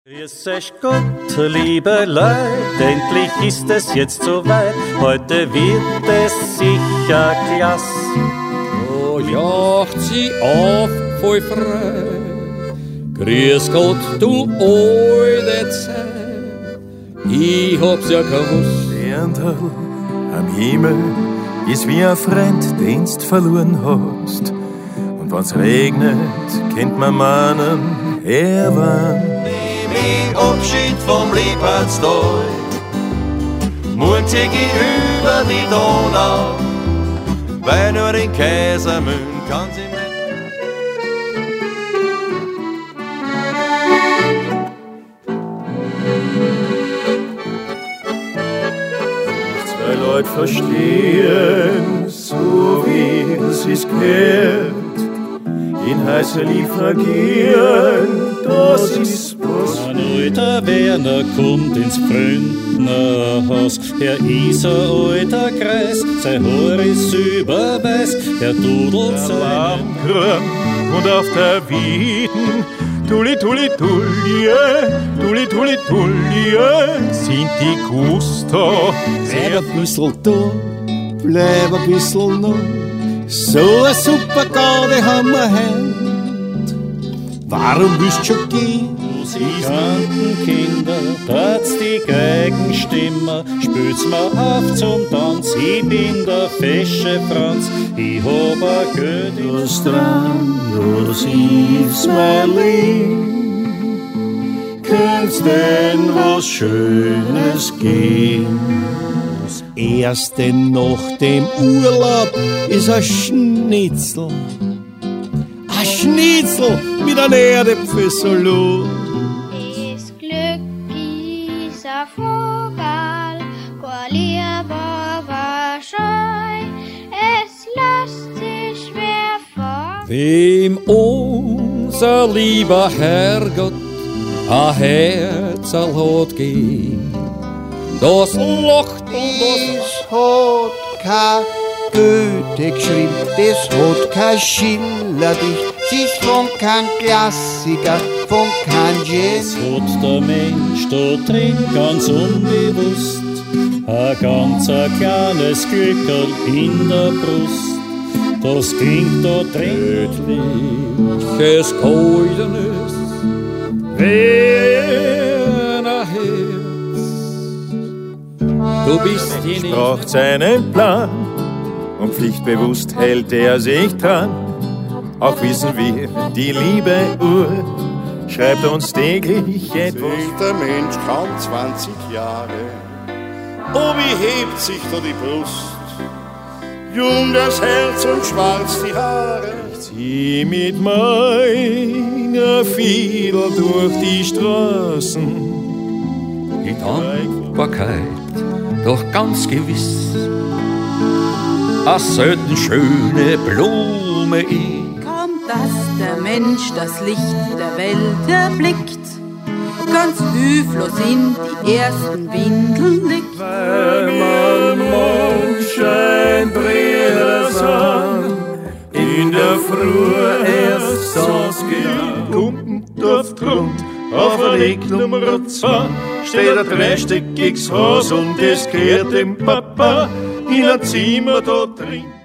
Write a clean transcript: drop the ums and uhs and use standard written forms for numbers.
Grüß euch Gott, liebe Leute, endlich ist es jetzt soweit. Heute wird es sicher klass. Oh, jacht sie auf, voll frei. Grüß Gott, du alte Zeit. Ich hab's ja gewusst. Sterndl am Himmel ist wie ein Freund, den's verloren hast. Und wenn's regnet, kennt man meinen Herwann. Nehm ich Abschied vom Liebheitstag. Morgen zieh ich über die Donau, weil nur den Kaisermühlen kann sie mit. Zwei Leute verstehen, so wie es ist gehört. In heißer Liebe vergehen, das ist was. Ein alter Werner kommt ins Pfründnerhaus. Er ist ein alter Kreis, sein Haar ist silberweiß. Er dudelt seinen Kram und auf der Wieden, Tulli, Tulli, Tulli, Tulli, Tulli, Tulli, sind die Gusto. Bleib ein bisschen da, bleib ein bisschen noch. So eine super Garde haben wir heut. Warum willst du schon gehen? Musikantenkinder, tat's die Geigenstimmer, spült's mir auf zum Tanz. Ich bin der fesche Franz, ich hab a Götti. Das dran, das ist mein Leben. Kannst denn was Schönes geben? Das erste nach dem Urlaub ist ein Schnitzel. Ein Schnitzel mit einem Erdäpfelsalat. Das Glück ist ein Vogel, kein lieber war scheu. Es lässt sich schwer fangen. Wem unser lieber Herrgott ein Herzl hat gegeben, das lacht und das hat kein Goethe geschrieben, das hat kein Schillerdicht, es ist von kein Klassiker, von kein Jazz. Hat der Mensch da drin ganz unbewusst ein ganz kleines Glückerl in der Brust. Das klingt da drin göttliches Goldenes Wernerherz. Du bist Ich braucht seinen Plan und pflichtbewusst hält er sich dran. Auch wissen wir, die liebe Uhr schreibt uns täglich etwas. Der Mensch kaum 20 Jahre, oh wie hebt sich da die Brust, jung das Herz und schwarz die Haare. Ich zieh mit meiner Fiedel durch die Straßen. die Dankbarkeit, doch ganz gewiss, a selten schöne Blume ist. Kaum dass der Mensch das Licht der Welt erblickt, ganz hilflos in die ersten Windeln liegt. Weil man Mondschein Brüders an, in der Früh erst sonst geht, kommt auf Grund, auf der Weg Nummer 2, steht ein dreistöckiges Haus und es gehört dem Papa, in ein Zimmer da drin.